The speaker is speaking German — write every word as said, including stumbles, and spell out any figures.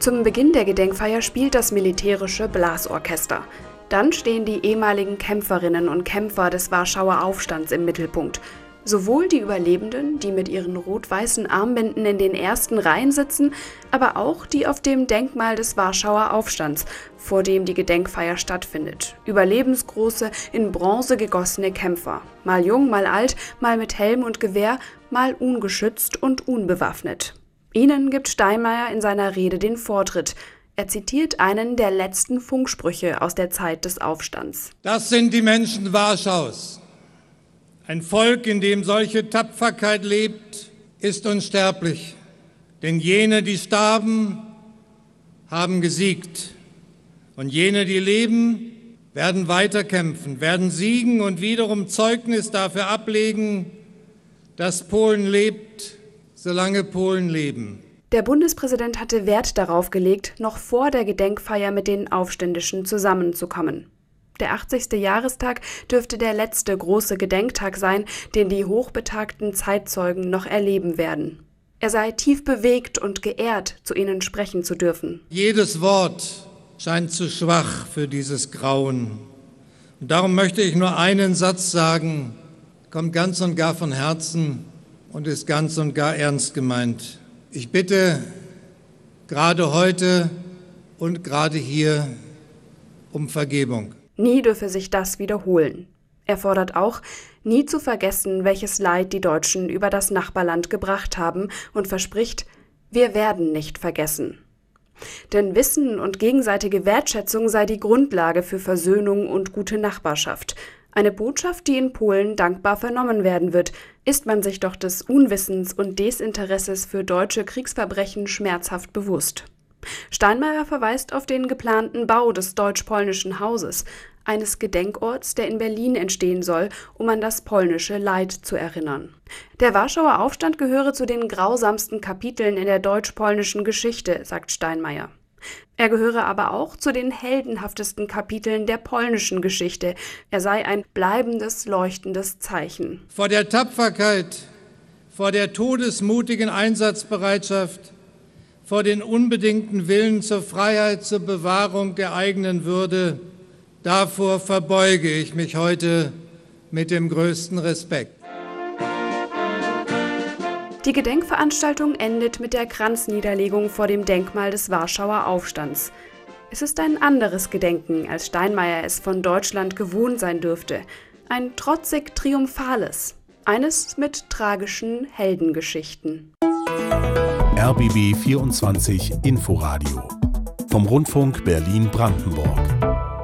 Zum Beginn der Gedenkfeier spielt das militärische Blasorchester. Dann stehen die ehemaligen Kämpferinnen und Kämpfer des Warschauer Aufstands im Mittelpunkt. Sowohl die Überlebenden, die mit ihren rot-weißen Armbinden in den ersten Reihen sitzen, aber auch die auf dem Denkmal des Warschauer Aufstands, vor dem die Gedenkfeier stattfindet. Überlebensgroße, in Bronze gegossene Kämpfer. Mal jung, mal alt, mal mit Helm und Gewehr, mal ungeschützt und unbewaffnet. Ihnen gibt Steinmeier in seiner Rede den Vortritt. Er zitiert einen der letzten Funksprüche aus der Zeit des Aufstands. Das sind die Menschen Warschaus. Ein Volk, in dem solche Tapferkeit lebt, ist unsterblich. Denn jene, die starben, haben gesiegt. Und jene, die leben, werden weiterkämpfen, werden siegen und wiederum Zeugnis dafür ablegen, dass Polen lebt, solange Polen leben. Der Bundespräsident hatte Wert darauf gelegt, noch vor der Gedenkfeier mit den Aufständischen zusammenzukommen. Der achtzigste Jahrestag dürfte der letzte große Gedenktag sein, den die hochbetagten Zeitzeugen noch erleben werden. Er sei tief bewegt und geehrt, zu ihnen sprechen zu dürfen. Jedes Wort scheint zu schwach für dieses Grauen. Und darum möchte ich nur einen Satz sagen, kommt ganz und gar von Herzen und ist ganz und gar ernst gemeint. Ich bitte gerade heute und gerade hier um Vergebung. Nie dürfe sich das wiederholen. Er fordert auch, nie zu vergessen, welches Leid die Deutschen über das Nachbarland gebracht haben und verspricht, wir werden nicht vergessen. Denn Wissen und gegenseitige Wertschätzung sei die Grundlage für Versöhnung und gute Nachbarschaft. Eine Botschaft, die in Polen dankbar vernommen werden wird, ist man sich doch des Unwissens und Desinteresses für deutsche Kriegsverbrechen schmerzhaft bewusst. Steinmeier verweist auf den geplanten Bau des deutsch-polnischen Hauses, eines Gedenkorts, der in Berlin entstehen soll, um an das polnische Leid zu erinnern. Der Warschauer Aufstand gehöre zu den grausamsten Kapiteln in der deutsch-polnischen Geschichte, sagt Steinmeier. Er gehöre aber auch zu den heldenhaftesten Kapiteln der polnischen Geschichte. Er sei ein bleibendes, leuchtendes Zeichen. Vor der Tapferkeit, vor der todesmutigen Einsatzbereitschaft, vor den unbedingten Willen zur Freiheit, zur Bewahrung der eigenen Würde, davor verbeuge ich mich heute mit dem größten Respekt. Die Gedenkveranstaltung endet mit der Kranzniederlegung vor dem Denkmal des Warschauer Aufstands. Es ist ein anderes Gedenken, als Steinmeier es von Deutschland gewohnt sein dürfte. Ein trotzig triumphales, eines mit tragischen Heldengeschichten. R B B vierundzwanzig Inforadio vom Rundfunk Berlin-Brandenburg.